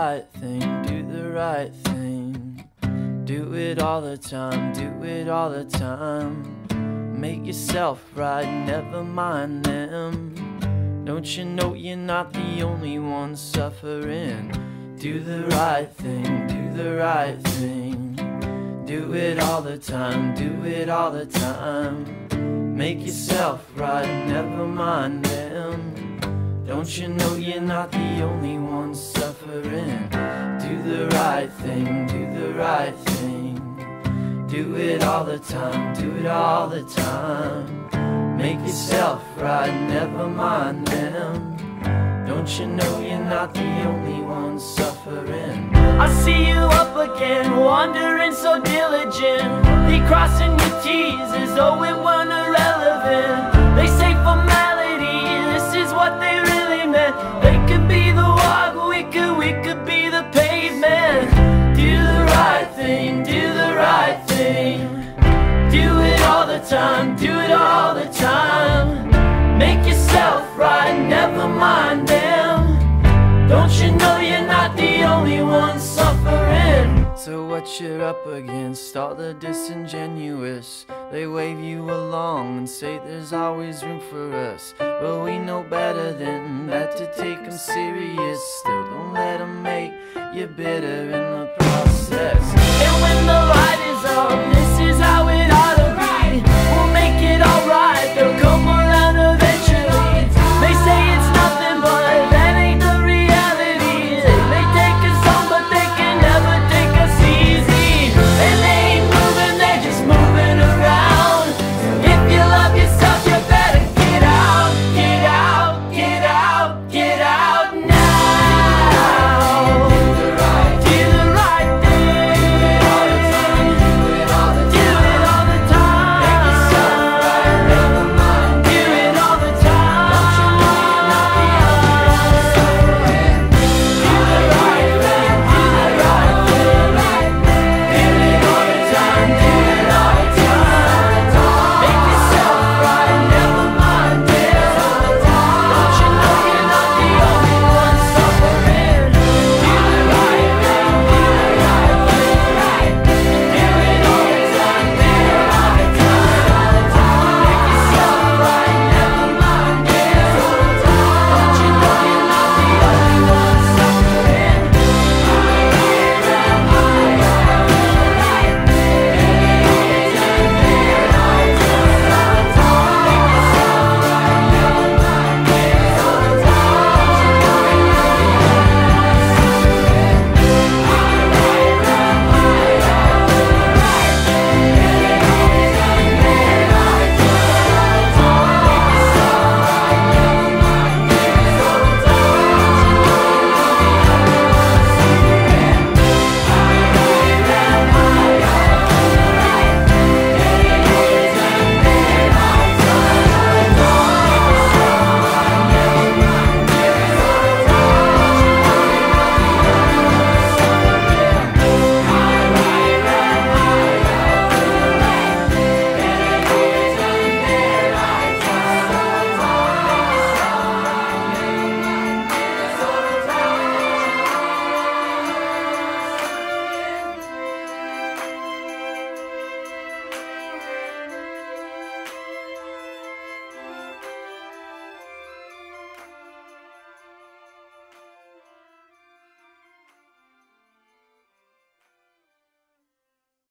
right thing, do the right thing. Do it all the time, do it all the time. Make yourself right, never mind them. Don't you know you're not the only one suffering? Do the right thing, do the right thing. Do it all the time, do it all the time. Make yourself right, never mind them. Don't you know you're not the only one suffering? Do the right thing, do the right thing. Do it all the time, do it all the time. Make yourself right, never mind them. Don't you know you're not the only one suffering? I see you up again, wandering so diligent. They crossing your T's as though it weren't irrelevant. They say formality, this is what they really meant. They could be the walk, we could be the pavement. Do the right thing, do the right thing. Do it all the time, do it all the time. Make yourself right, never mind them. Don't you know you're not the only one suffering? So what you're up against, all the disingenuous. They wave you along and say there's always room for us. But we know better than that, to take them serious. Still don't let them make you bitter in the process. And when the light is on